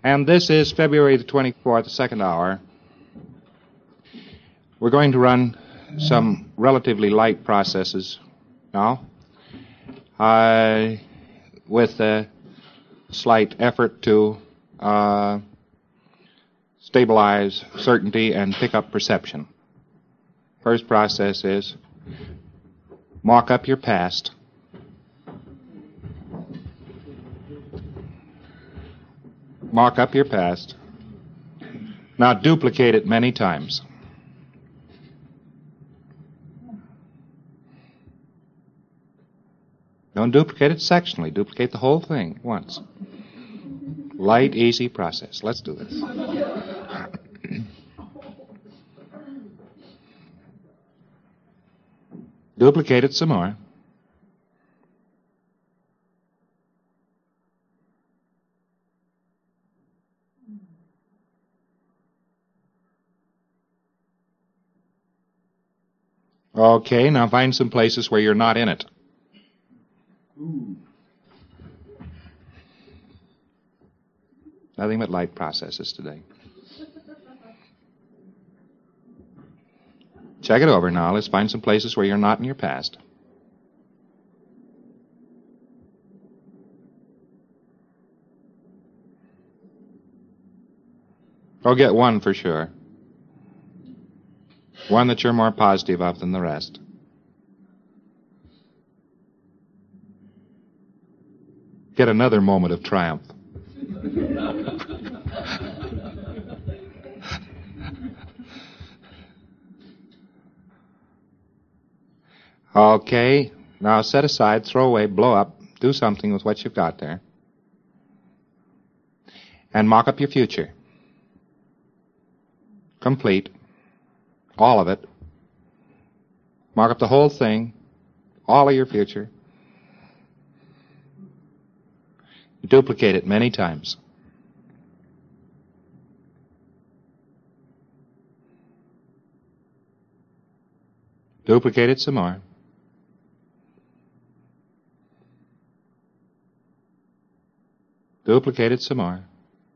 And this is February the 24th, the second hour. We're going to run some relatively light processes now, with a slight effort to stabilize certainty and pick up perception. First process is mock up your past. Mock up your past. Now duplicate it many times. Don't duplicate it sectionally. Duplicate the whole thing at once. Light, easy process. Let's do this. Duplicate it some more. Okay, now find some places where you're not in it. Nothing but light processes today. Check it over now. Let's find some places where you're not in your past. I'll get one for sure. One that you're more positive of than the rest. Get another moment of triumph. Okay, now set aside, throw away, blow up, do something with what you've got there. And mock up your future. Complete. All of it. Mock up the whole thing. All of your future. Duplicate it many times. Duplicate it some more. Duplicate it some more.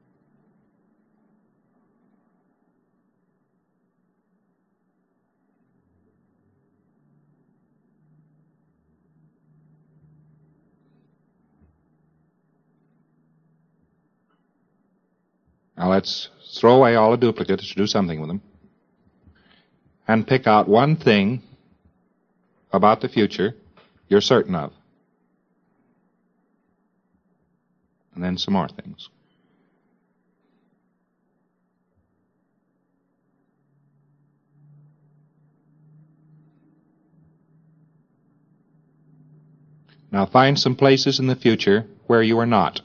Now let's throw away all the duplicates, do something with them, and pick out one thing about the future you're certain of. And then some more things. Now find some places in the future where you are not.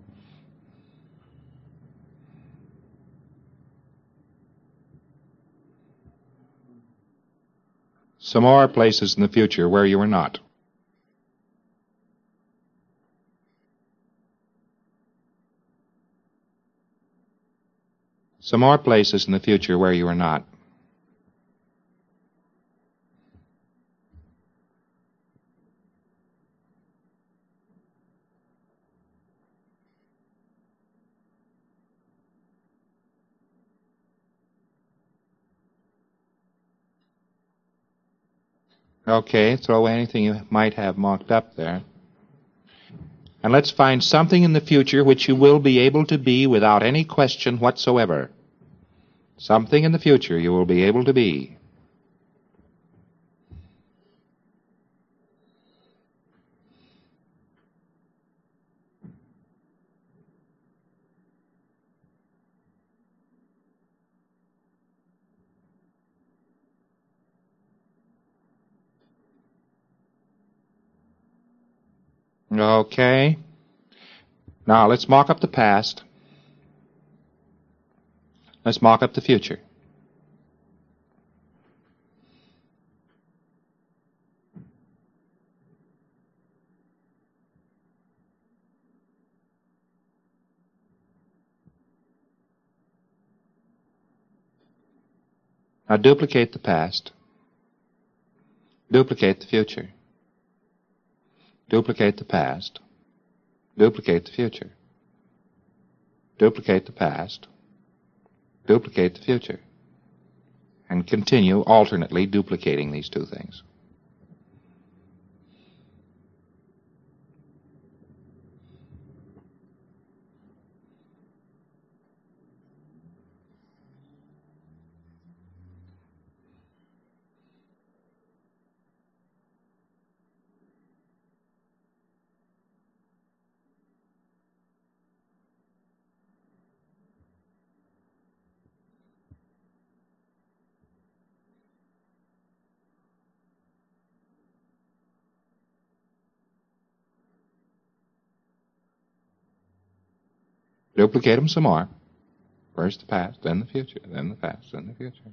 Some more places in the future where you are not. Some more places in the future where you are not. Okay, throw away anything you might have mocked up there. And let's find something in the future which you will be able to be without any question whatsoever. Something in the future you will be able to be. Okay. Now let's mock up the past. Let's mock up the future. Now duplicate the past. Duplicate the future. Duplicate the past. Duplicate the future. duplicate the past, duplicate the future, and continue alternately duplicating these two things. Duplicate them some more. First the past, then the future, then the past, then the future.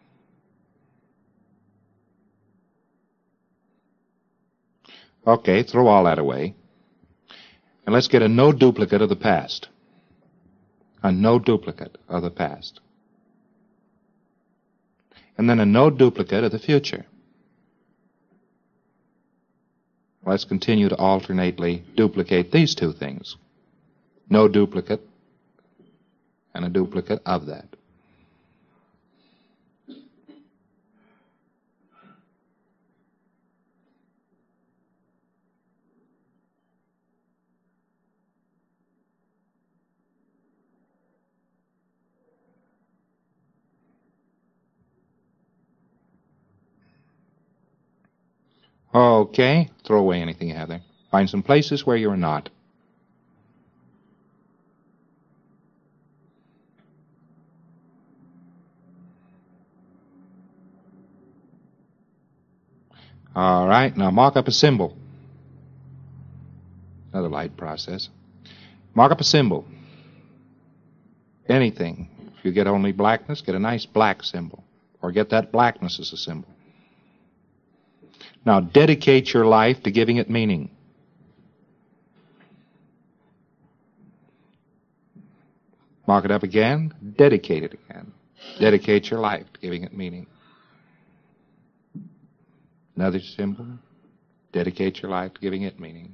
Okay, throw all that away. And let's get a no duplicate of the past. A no duplicate of the past. And then a no duplicate of the future. Let's continue to alternately duplicate these two things. No duplicate and a duplicate of that. Okay, throw away anything you have there. Find some places where you're not. All right, now mark up a symbol. Another light process. Mark up a symbol. Anything. If you get only blackness, get a nice black symbol. Or get that blackness as a symbol. Now dedicate your life to giving it meaning. Mark it up again. Dedicate it again. Dedicate your life to giving it meaning. Another symbol. Dedicate your life to giving it meaning.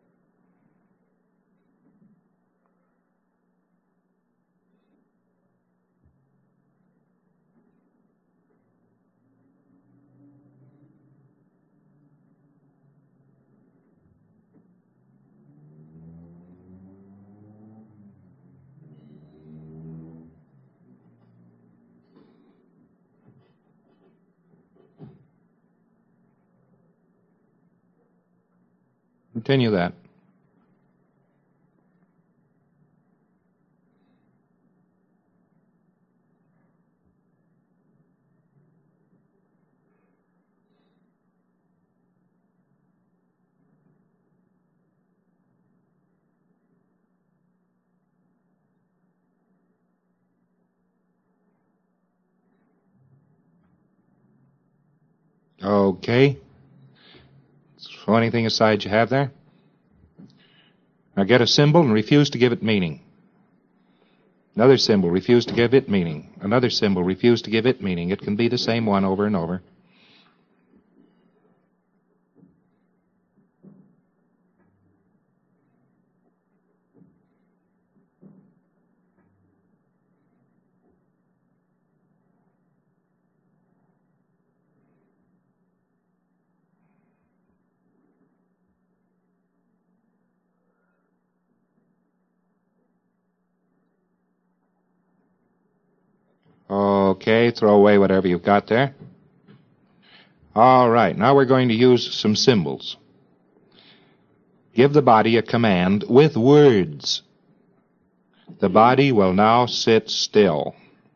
Continue that. Okay. Throw anything aside you have there. Now get a symbol and refuse to give it meaning. Another symbol, refuse to give it meaning. Another symbol, refuse to give it meaning. It can be the same one over and over. Okay, throw away whatever you've got there. All right, now we're going to use some symbols. Give the body a command with words. The body will now sit still.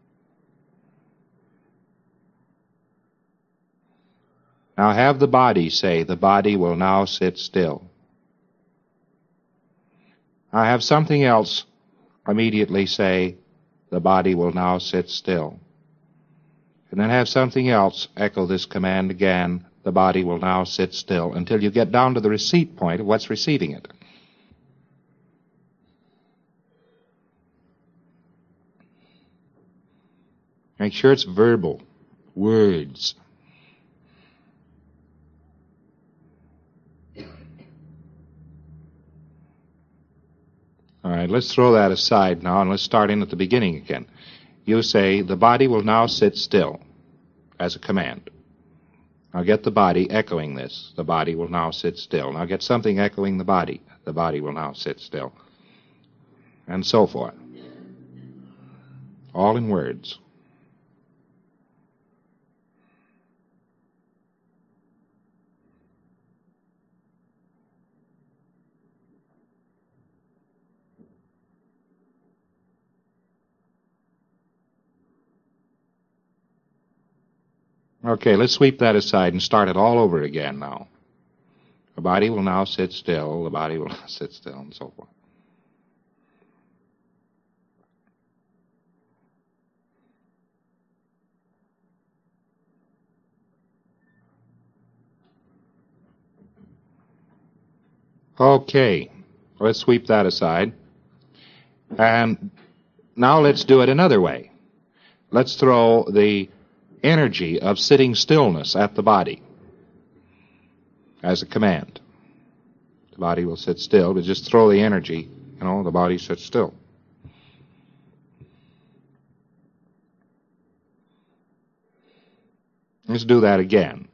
Now have the body say, the body will now sit still. Now have something else immediately say, the body will now sit still. And then have something else echo this command again, the body will now sit still, until you get down to the receipt point of what's receiving it. Make sure it's verbal, words. All right. right, let's throw that aside now and let's start in at the beginning again. You say, the body will now sit still, as a command. Now get the body echoing this. The body will now sit still. Now get something echoing the body. The body will now sit still. And so forth. All in words. Okay, let's sweep that aside and start it all over again now. The body will now sit still. The body will now sit still, and so forth. Okay, let's sweep that aside. And now let's do it another way. Let's throw the energy of sitting stillness at the body as a command. The body will sit still, but just throw the energy, the body sits still. Let's do that again.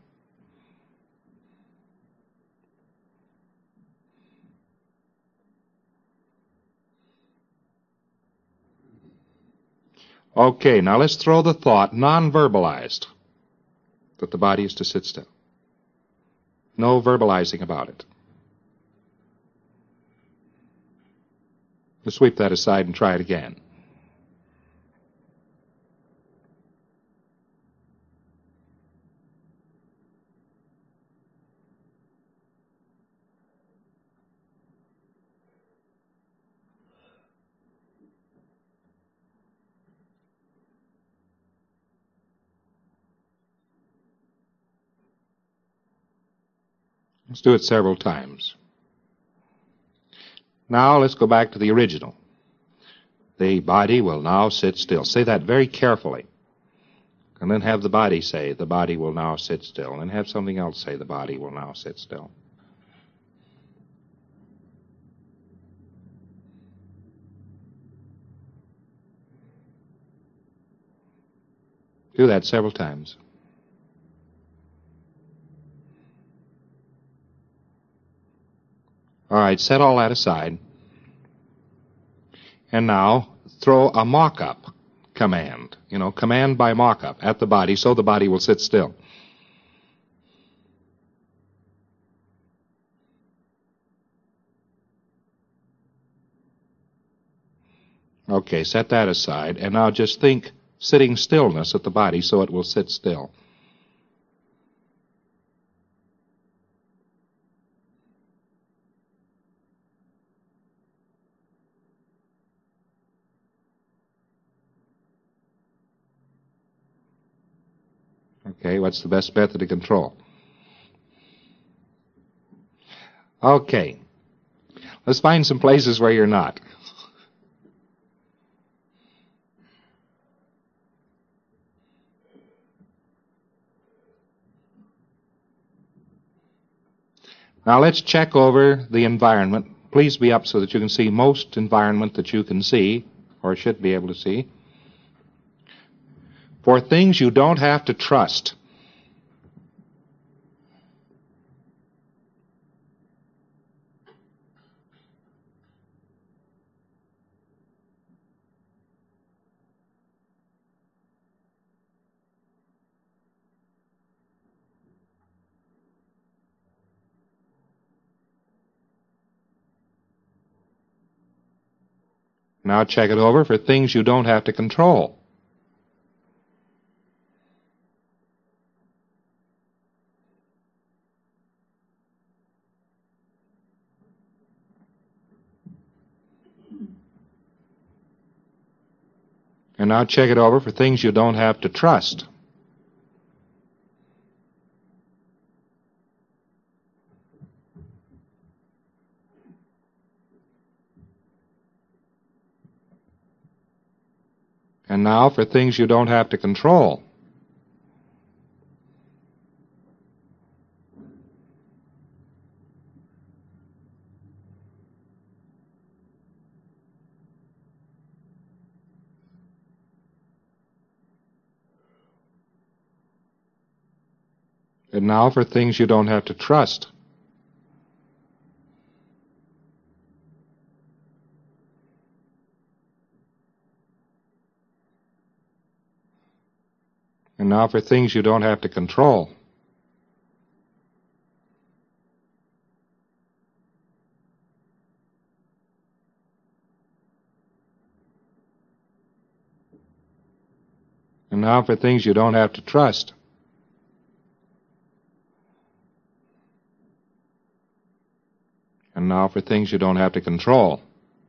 Okay, now let's throw the thought, non-verbalized, that the body is to sit still. No verbalizing about it. Let's sweep that aside and try it again. Let's do it several times. Now let's go back to the original. The body will now sit still. Say that very carefully. And then have the body say, the body will now sit still. And then have something else say, the body will now sit still. Do that several times. All right, set all that aside. And now throw a mock-up command, command by mock-up at the body so the body will sit still. Okay, set that aside, and now just think sitting stillness at the body so it will sit still. Okay, what's the best method of control? Okay, let's find some places where you're not. Now let's check over the environment. Please be up so that you can see most environment that you can see, or should be able to see. For things you don't have to trust. Now check it over for things you don't have to control. And now check it over for things you don't have to trust. And now for things you don't have to control. And now for things you don't have to trust. And now for things you don't have to control. And now for things you don't have to trust. And now for things you don't have to control.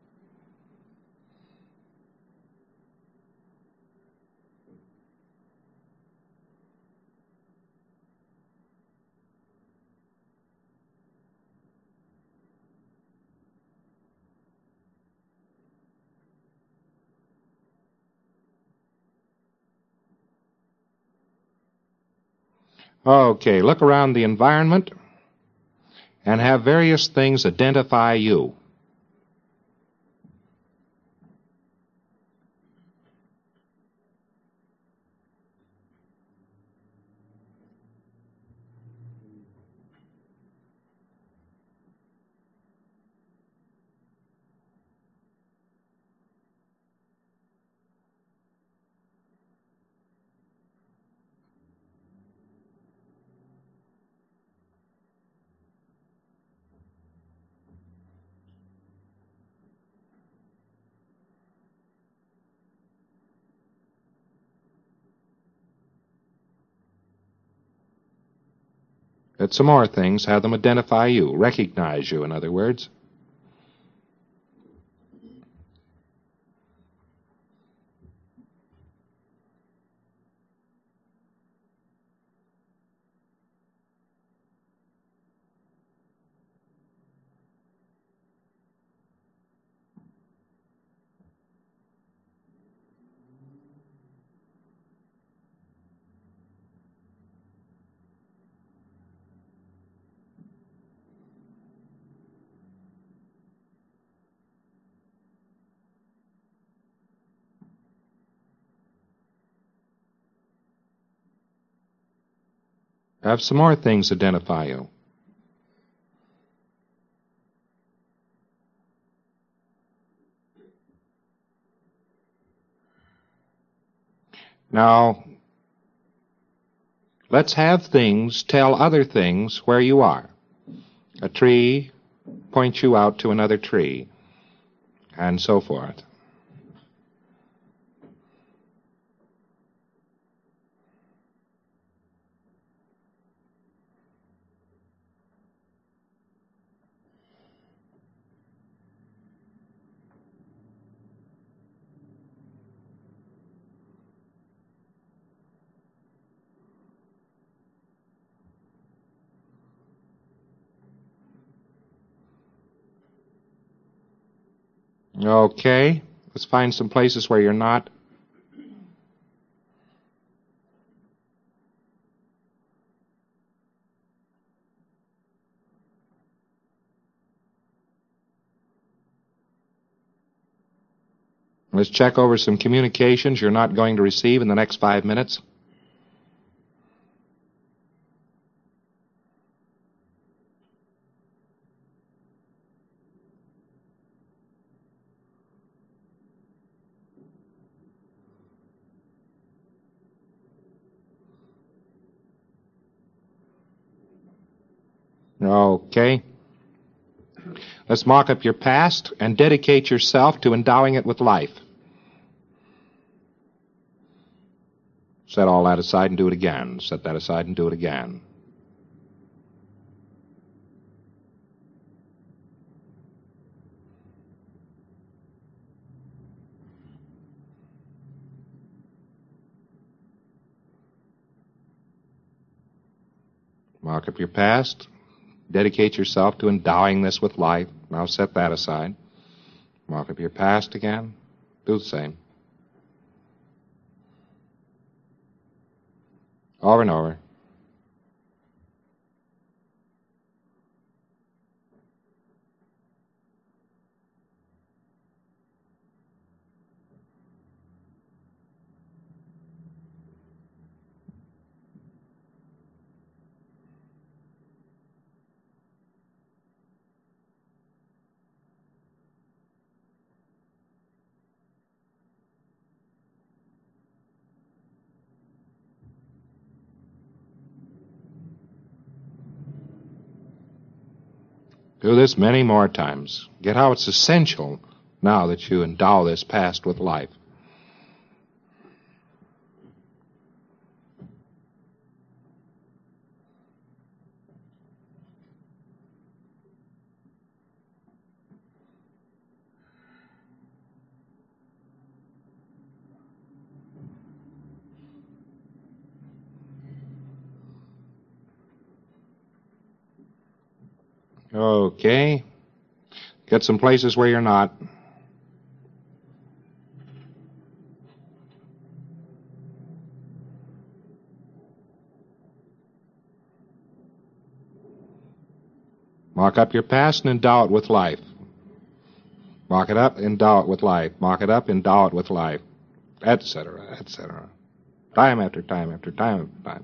Okay, look around the environment and have various things identify you. Get some more things, have them identify you, recognize you, in other words. Have some more things identify you. Now, let's have things tell other things where you are. A tree points you out to another tree, and so forth. Okay, let's find some places where you're not. Let's check over some communications you're not going to receive in the next 5 minutes. Okay. Let's mock up your past and dedicate yourself to endowing it with life. Set all that aside and do it again. Set that aside and do it again. Mock up your past. Dedicate yourself to endowing this with life. Now set that aside. Mock up your past again. Do the same. Over and over. Do this many more times. Get how it's essential now that you endow this past with life. Okay. Get some places where you're not. Mark up your past and endow it with life. Mark it up, endow it with life. Mark it up, endow it with life, etc., etc. Time after time after time after time.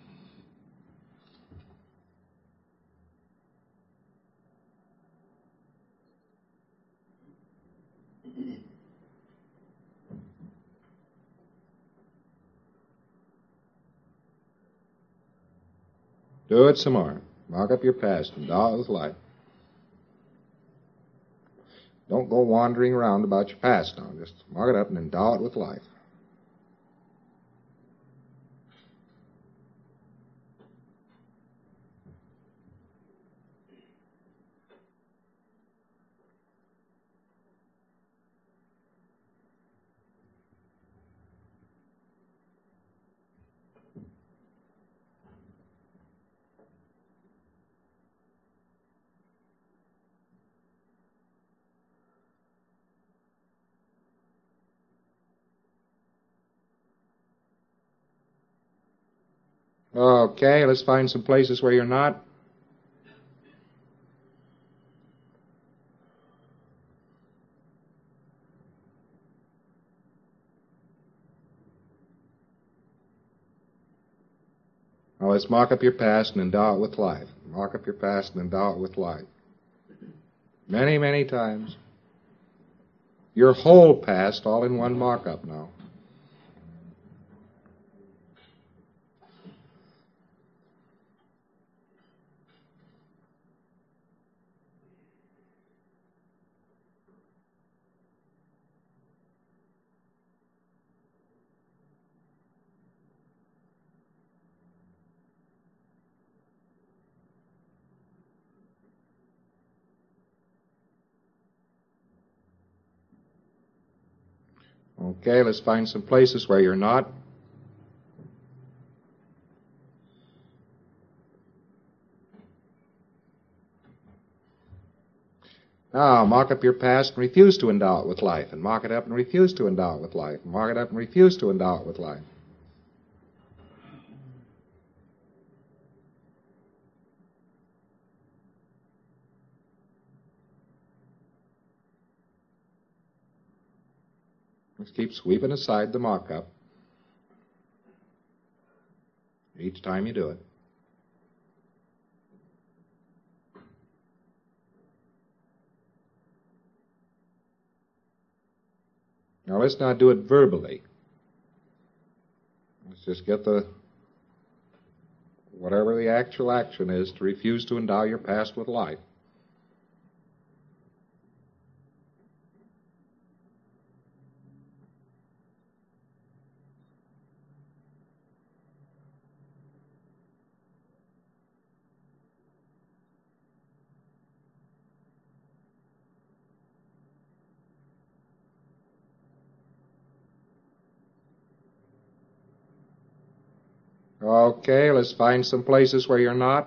Do it some more. Mark up your past and endow it with life. Don't go wandering around about your past now. Just mark it up and endow it with life. Okay, let's find some places where you're not. Now let's mark up your past and endow it with life. Mark up your past and endow it with life. Many, many times. Your whole past all in one markup now. Okay, let's find some places where you're not. Now, mark up your past and refuse to endow it with life, and mark it up and refuse to endow it with life, and mark it up and refuse to endow it with life. Let's keep sweeping aside the markup each time you do it. Now let's not do it verbally. Let's just get whatever the actual action is to refuse to endow your past with life. Okay, let's find some places where you're not.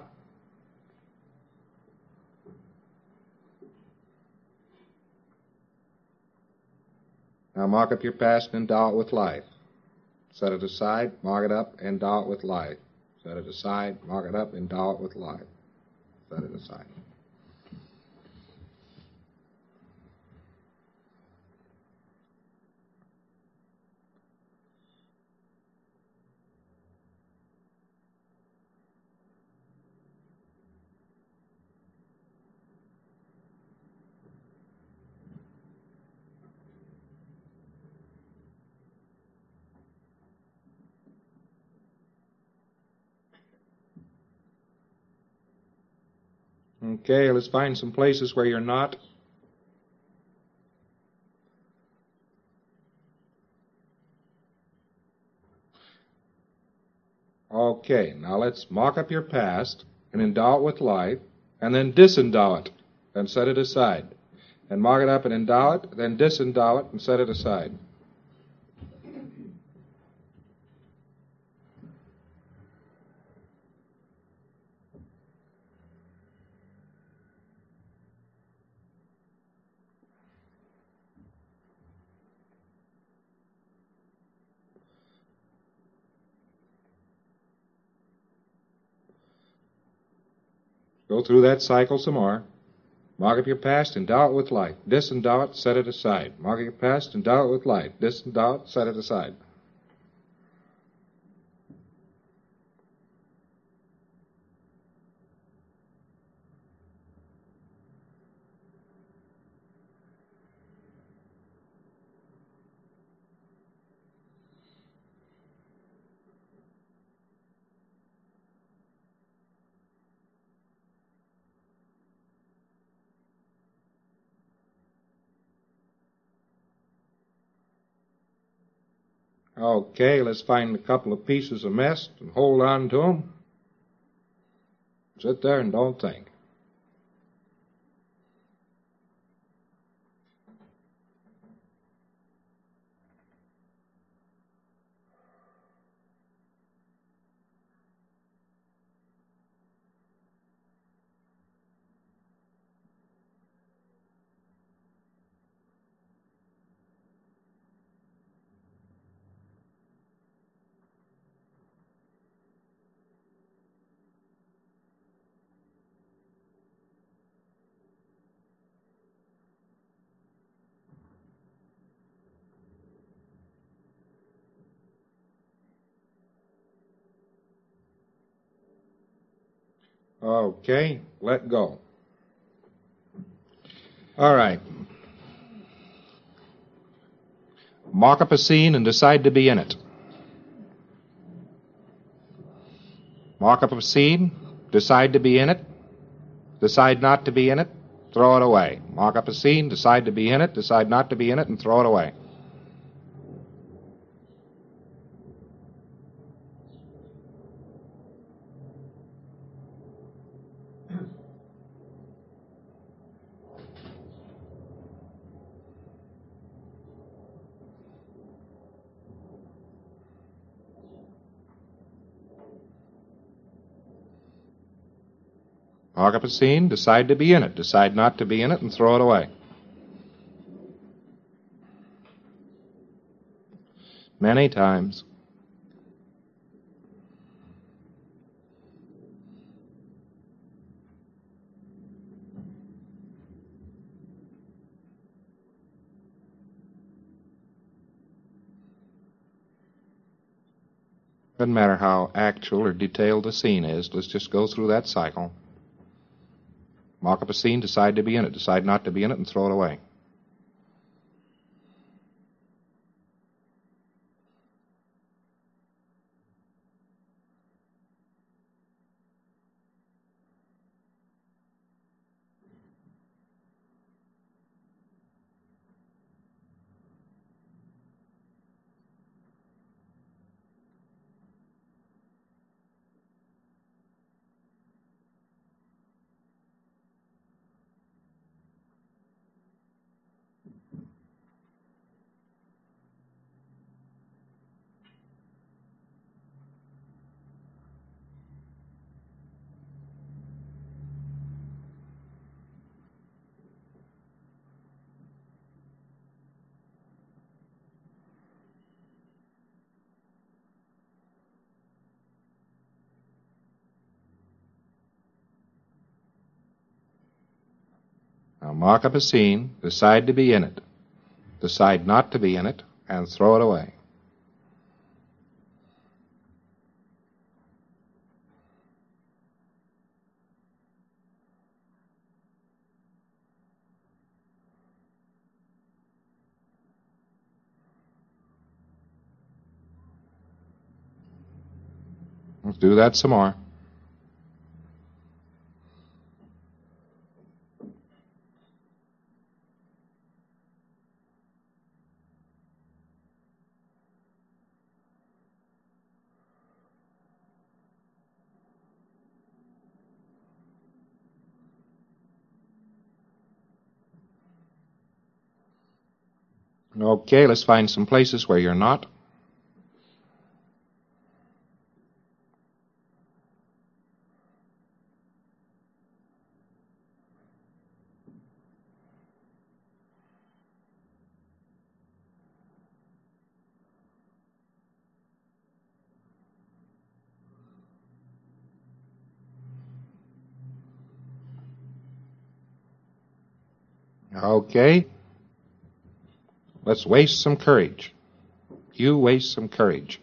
Now mark up your past and endow it with life. Set it aside, mark it up, endow it with life. Set it aside, mark it up, endow it with life. Set it aside. Okay, let's find some places where you're not. Okay, now let's mock up your past and endow it with life, and then disendow it and set it aside. And mock it up and endow it, then disendow it and set it aside. Go through that cycle some more. Mock up your past, endow it with life. Disendow it, set it aside. Mock up your past, endow it with life. Disendow it, set it aside. Okay, let's find a couple of pieces of mess and hold on to them. Sit there and don't think. Okay, let go. All right. Mock up a scene and decide to be in it. Mock up a scene, decide to be in it, decide not to be in it, throw it away. Mock up a scene, decide to be in it, decide not to be in it, and throw it away. Mock up a scene, decide to be in it, decide not to be in it, and throw it away. Many times. Doesn't matter how actual or detailed the scene is, let's just go through that cycle. Mock up a scene, decide to be in it, decide not to be in it, and throw it away. Now mock up a scene, decide to be in it, decide not to be in it, and throw it away. Let's do that some more. Okay, let's find some places where you're not. Okay, let's waste some courage. You waste some courage.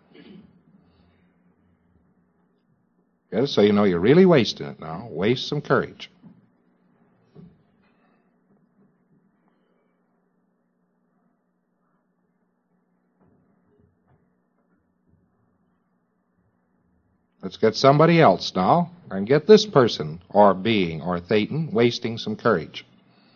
Yes, so you know you're really wasting it now. Waste some courage. Let's get somebody else now, and get this person, or being, or Thetan, wasting some courage.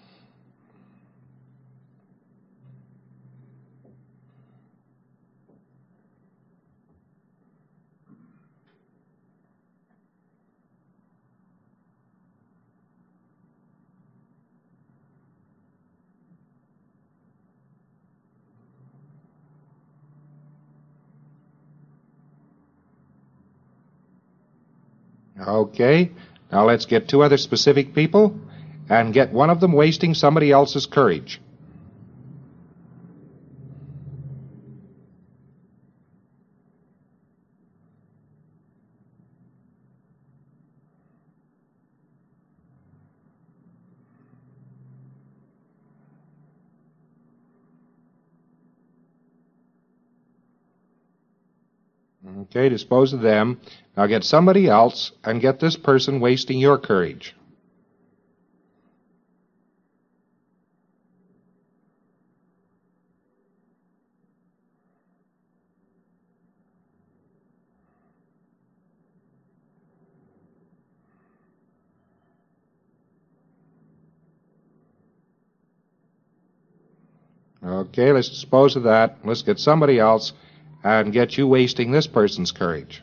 Okay, now let's get two other specific people, and get one of them wasting somebody else's courage. Okay, dispose of them. Now get somebody else, and get this person wasting your courage. Okay, let's dispose of that. Let's get somebody else, and get you wasting this person's courage.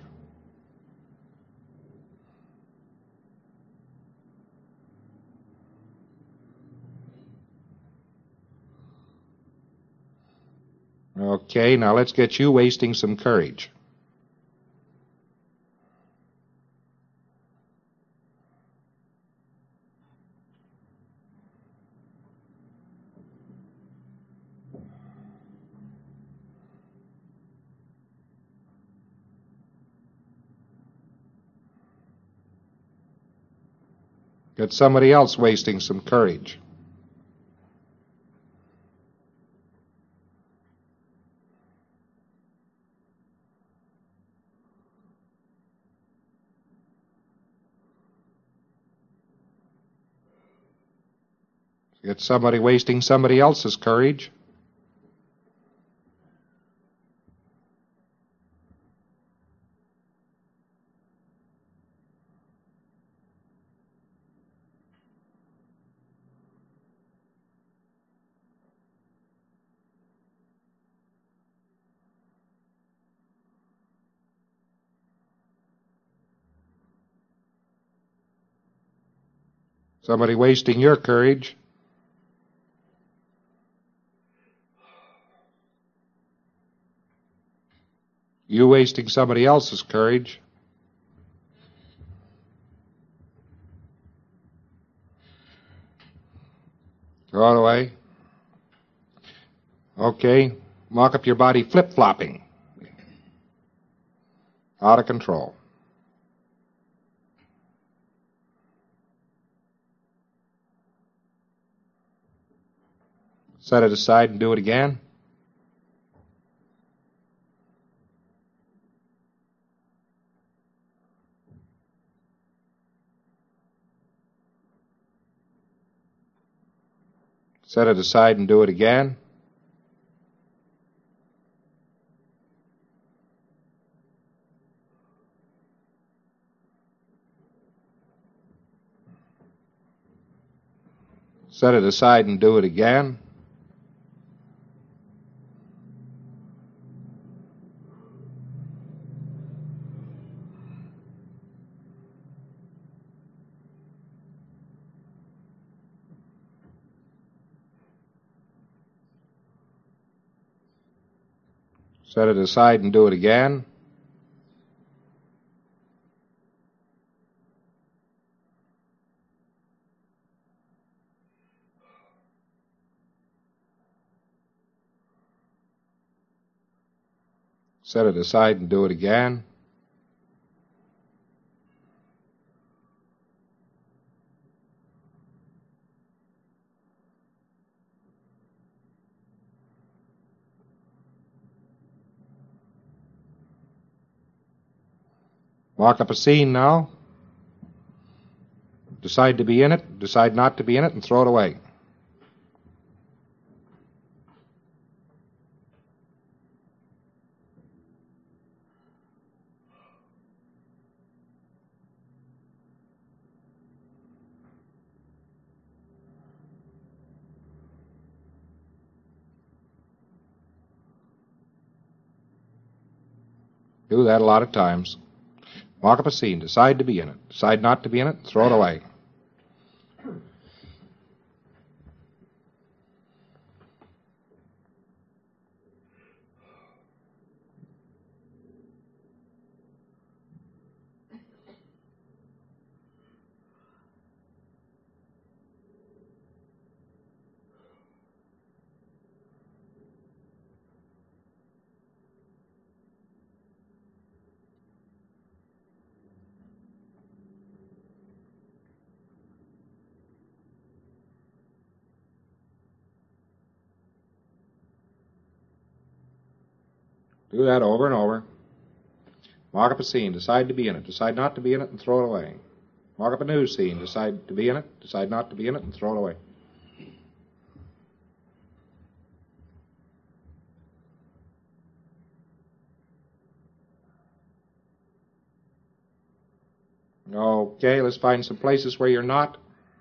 Okay, now let's get you wasting some courage. Get somebody else wasting some courage. Get somebody wasting somebody else's courage. Somebody wasting your courage. You wasting somebody else's courage. Throw it away. Okay, mock up your body flip-flopping. Out of control. Set it aside and do it again. Set it aside and do it again. Set it aside and do it again. Set it aside and do it again. Set it aside and do it again. Walk up a scene now. Decide to be in it, decide not to be in it, and throw it away. Do that a lot of times. Walk up a scene, decide to be in it, decide not to be in it, throw it away. Do that over and over. Walk up a scene, decide to be in it, decide not to be in it, and throw it away. Walk up a new scene, decide to be in it, decide not to be in it, and throw it away. Okay, let's find some places where you're not.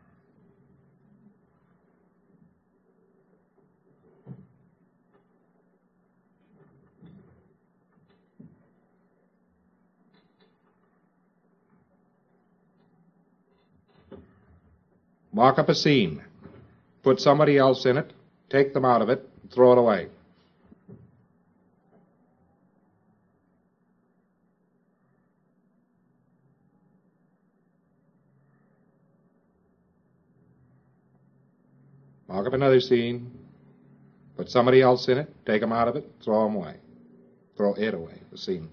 Walk up a scene. Put somebody else in it, take them out of it, and throw it away. Walk up another scene. Put somebody else in it, take them out of it, throw them away. Throw it away, the scene.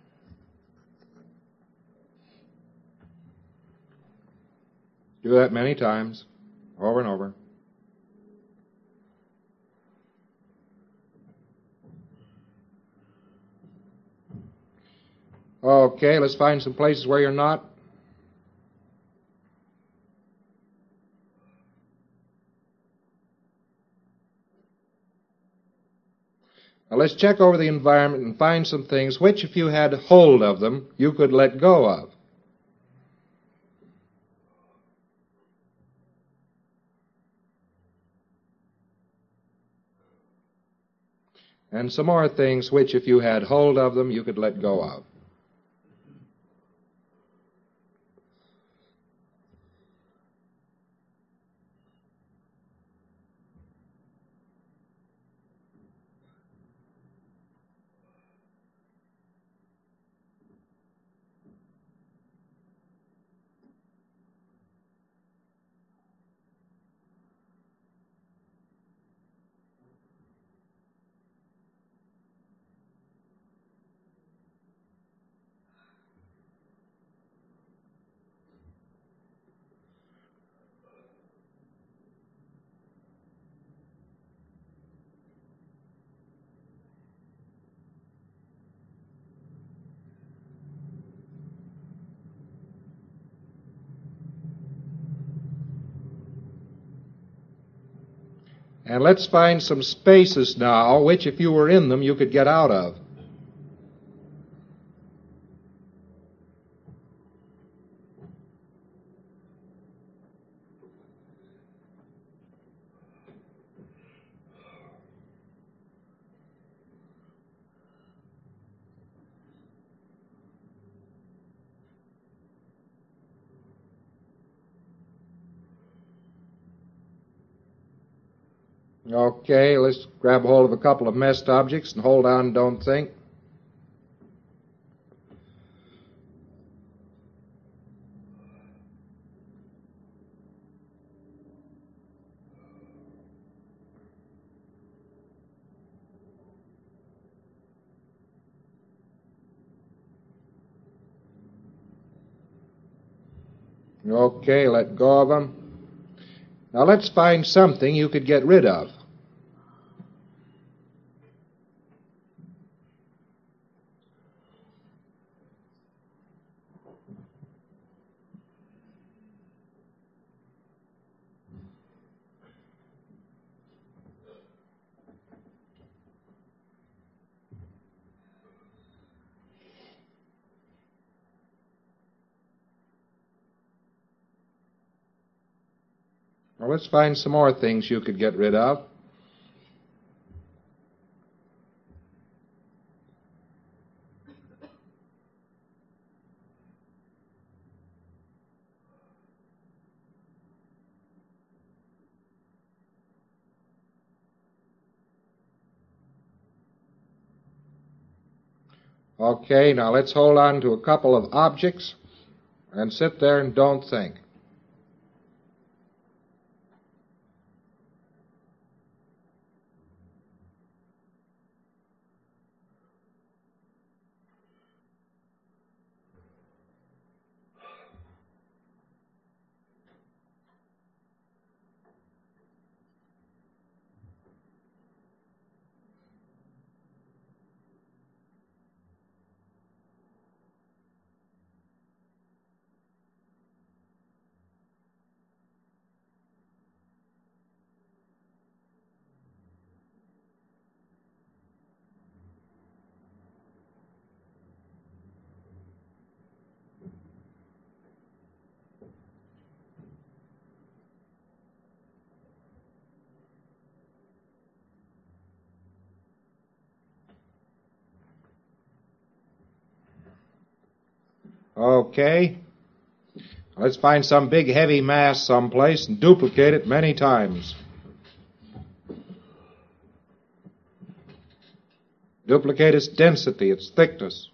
Do that many times, over and over. Okay, let's find some places where you're not. Now let's check over the environment and find some things which, if you had hold of them, you could let go of. And some more things which, if you had hold of them, you could let go of. And let's find some spaces now which, if you were in them, you could get out of. Okay, let's grab hold of a couple of messed objects and hold on, don't think. Okay, let go of them. Now let's find something you could get rid of. Now let's find some more things you could get rid of. Okay, now let's hold on to a couple of objects and sit there and don't think. Okay, let's find some big heavy mass someplace and duplicate it many times. Duplicate its density, its thickness.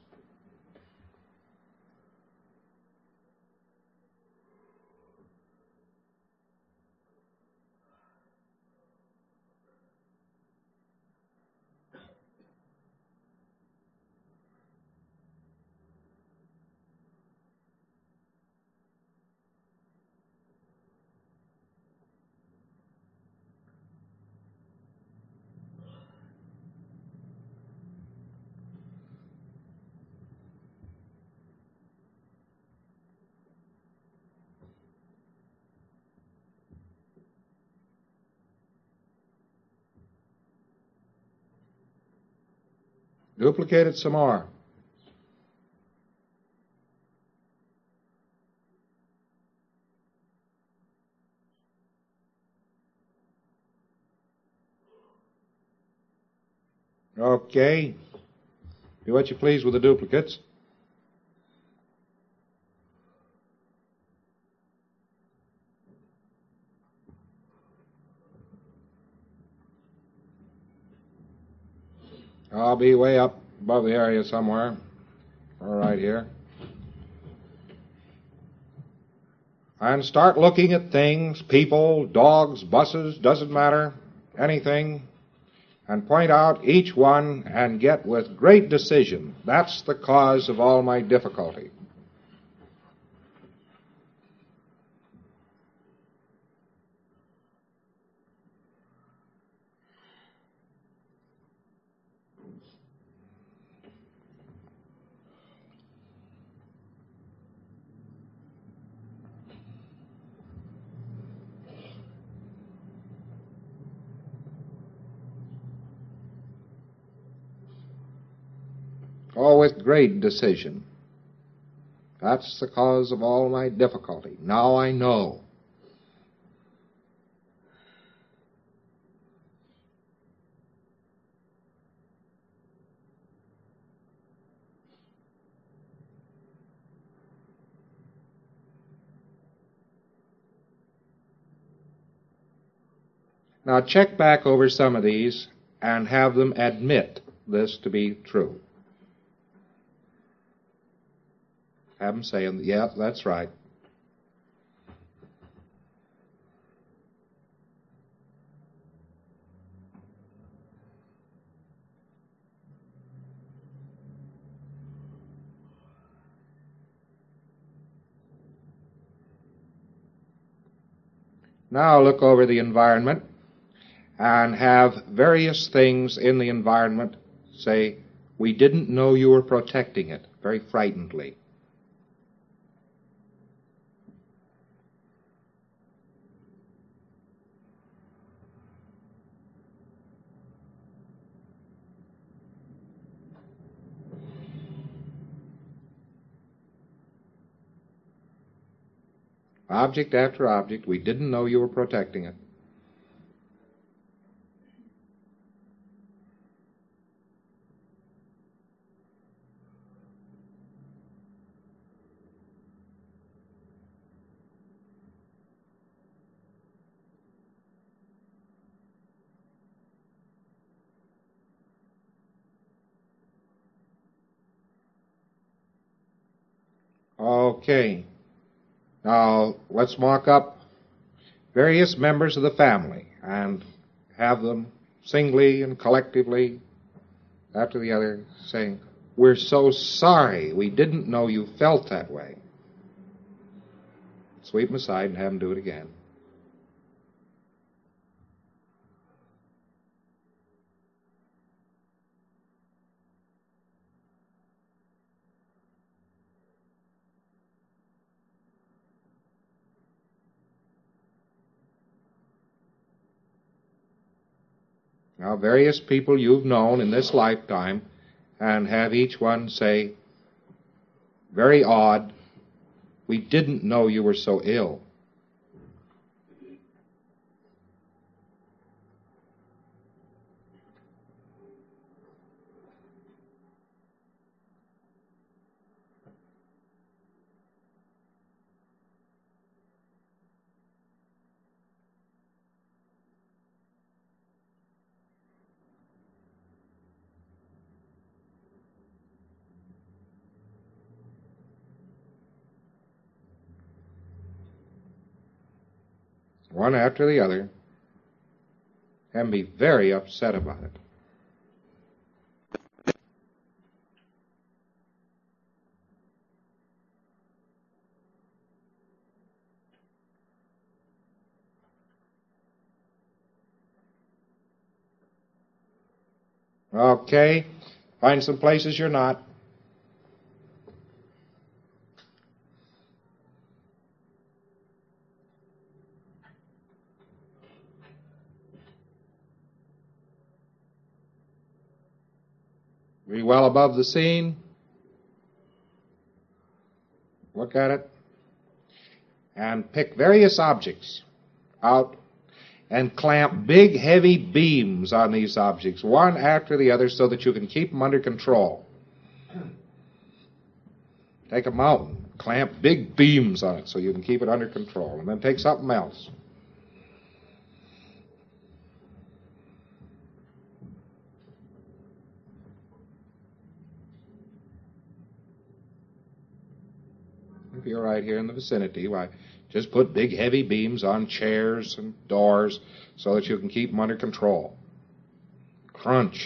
Duplicate it some more. Okay, do what you please with the duplicates. I'll be way up above the area somewhere, or right here. And start looking at things, people, dogs, buses, doesn't matter, anything, and point out each one and get with great decision. That's the cause of all my difficulty. Oh, with great decision. That's the cause of all my difficulty. Now I know. Now check back over some of these and have them admit this to be true. Have them say, yeah, that's right. Now look over the environment and have various things in the environment say, we didn't know you were protecting it, very frightenedly. Object after object, we didn't know you were protecting it. Okay. Now, let's mark up various members of the family and have them singly and collectively, after the other, saying, we're so sorry, we didn't know you felt that way. Sweep them aside and have them do it again. Now, various people you've known in this lifetime, and have each one say, very odd, we didn't know you were so ill. One after the other, and be very upset about it. Okay, find some places you're not. Be well above the scene. Look at it. And pick various objects out and clamp big, heavy beams on these objects, one after the other, so that you can keep them under control. Take a mountain, clamp big beams on it so you can keep it under control, and then take something else. If you're right here in the vicinity, why, just put big, heavy beams on chairs and doors so that you can keep them under control. Crunch.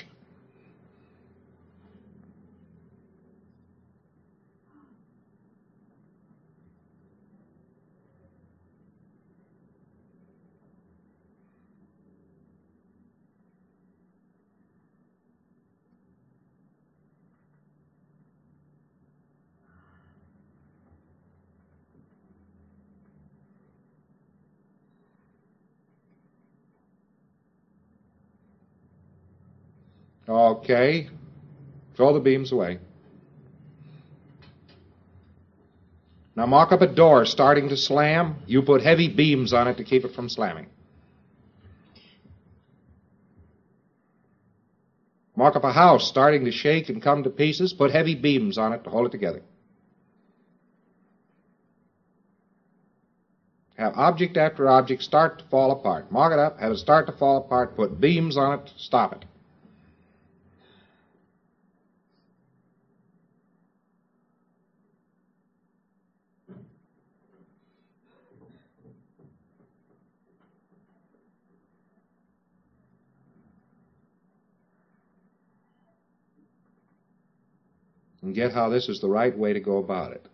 Okay. Throw the beams away. Now mark up a door starting to slam. You put heavy beams on it to keep it from slamming. Mark up a house starting to shake and come to pieces. Put heavy beams on it to hold it together. Have object after object start to fall apart. Mark it up, have it start to fall apart, put beams on it, stop it. And get how this is the right way to go about it.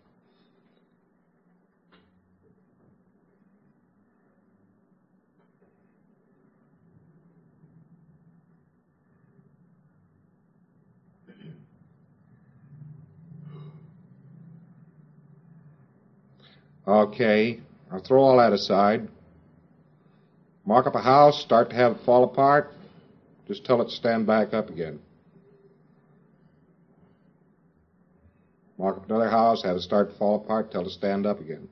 Okay, I'll throw all that aside. Mark up a house, start to have it fall apart, just tell it to stand back up again. Mark up another house, have it start to fall apart, tell it to stand up again.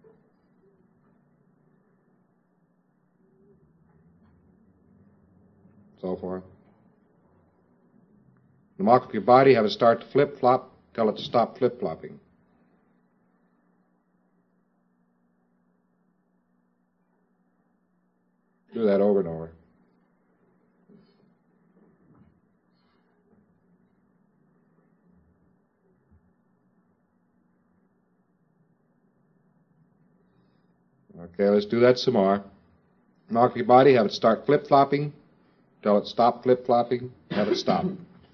So forth. Mark up your body, have it start to flip-flop, tell it to stop flip-flopping. Do that over and over. Okay, let's do that some more. Mark your body, have it start flip-flopping, tell it stop flip-flopping, have it stop.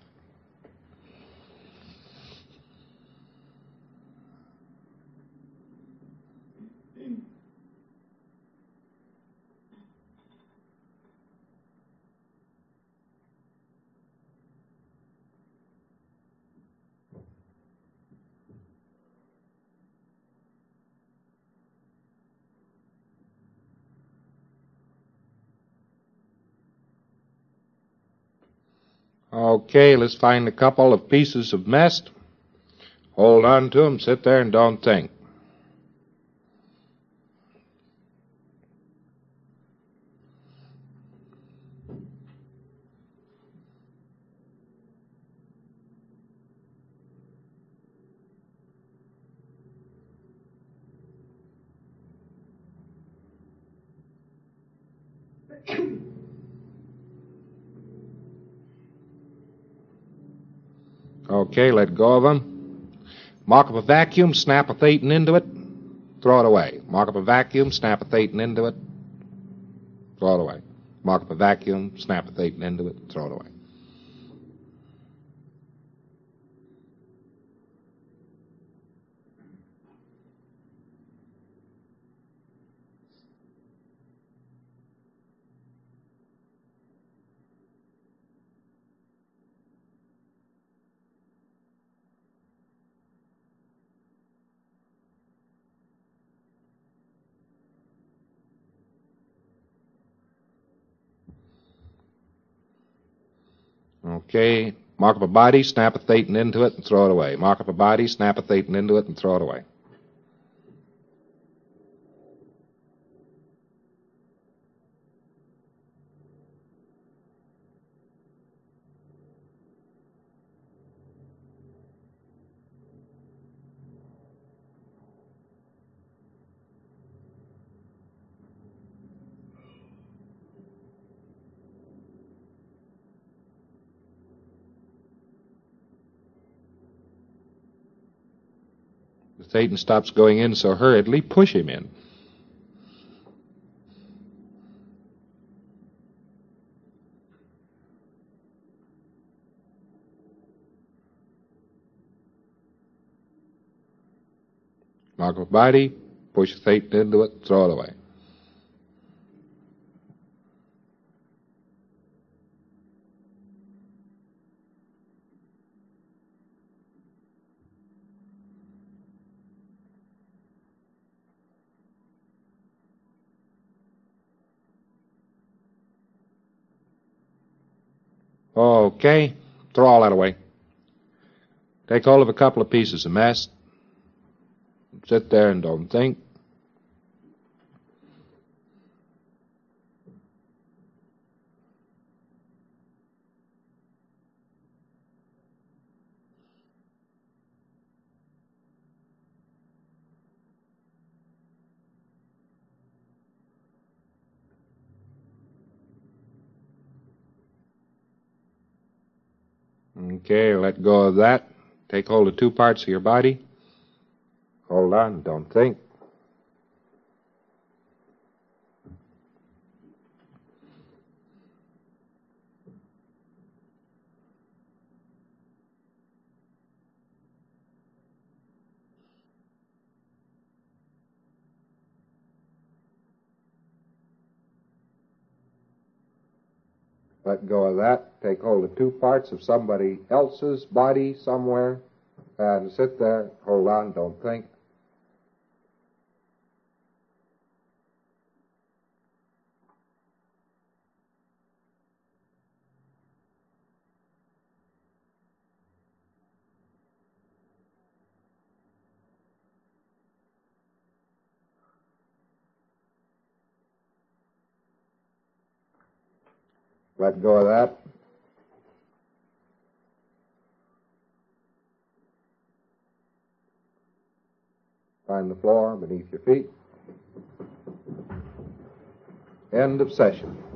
Okay, let's find a couple of pieces of mess. Hold on to them, sit there and don't think. Okay, let go of them. Mark up a vacuum, snap a Thetan into it, throw it away. Mark up a vacuum, snap a Thetan into it, throw it away. Mark up a vacuum, snap a Thetan into it, throw it away. Okay, mark up a body, snap a Thetan into it, and throw it away. Mark up a body, snap a Thetan into it, and throw it away. If Thetan stops going in so hurriedly, push him in. Mark up a body, push the Thetan into it, throw it away. Okay, throw all that away. Take hold of a couple of pieces of mess. Sit there and don't think. Okay, let go of that. Take hold of two parts of your body. Hold on, don't think. Let go of that. Take hold of two parts of somebody else's body somewhere and sit there. Hold on, don't think. Let go of that. Find the floor beneath your feet. End of session.